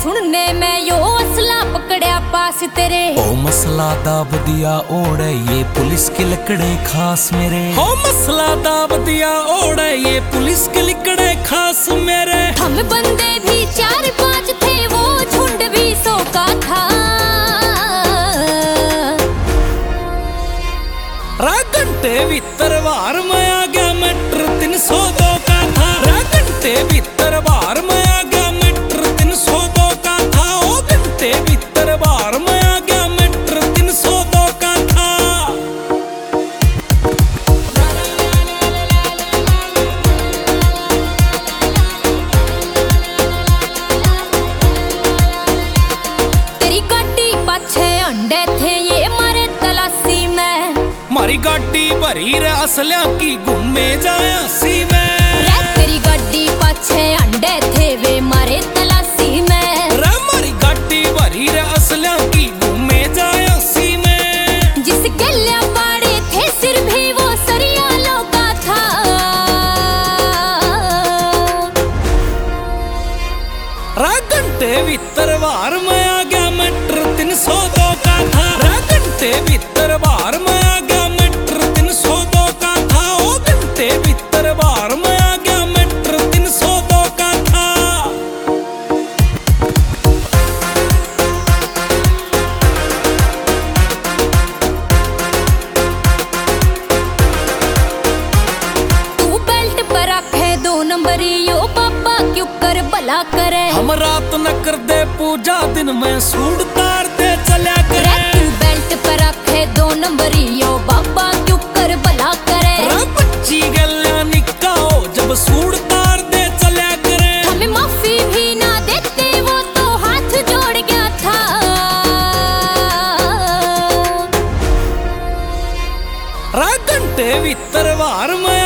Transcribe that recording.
सुनने में यो असला पकड़या पास तेरे। ओ मसला दाब दिया ओढ़े ये पुलिस के लकड़े खास मेरे। ओ मसला दाब दिया ओढ़े ये पुलिस के लकड़े खास मेरे। हम बंदे भी 4-5 थे वो झुंड भी 100 का था। घंटे भीतर बाहर में आ गया मीटर 302 का था। घंटे भीतर बाहर में आ गया मीटर 302 का था। ओ घंटे भीतर बाहर में आ गया मीटर 302 का था। तेरी गाड़ी पाछे अंडे थे ये मारे तलाशी में। मारी गाड़ी भरी रे असलिया की घूमे जाया सी में। तेरी गाड़ी पाछे अंडे थे वे मारे तलाशी में। रे मारी गाड़ी भरी रे असलिया की घूमे जाया सी में। जिस गल्या पाड़े थे सिर भी वो सरिया लोगा था। घंटे भीतर बाहर में आ गया मीटर 302 का था। घंटे भीतर बाहर में आ गया मीटर 302 का था। ओ घंटे भीतर बाहर में आ गया मीटर 302 का था। तू बेल्ट पर रखे 2 नंबरी यो पापा क्यों कर भला करे। हम रात न कर दे पूजा दिन में सूट तार दे चल्या करे। तू बेल्ट पर रखे 2 नंबरी यो बाबा क्यों कर भला करे। बच्ची गल्या निक्का हो जब सूट तार दे चल्या करे। हमें माफी भी ना देते वो तो हाथ जोड़ गया था। घंटे भीतर बाहर में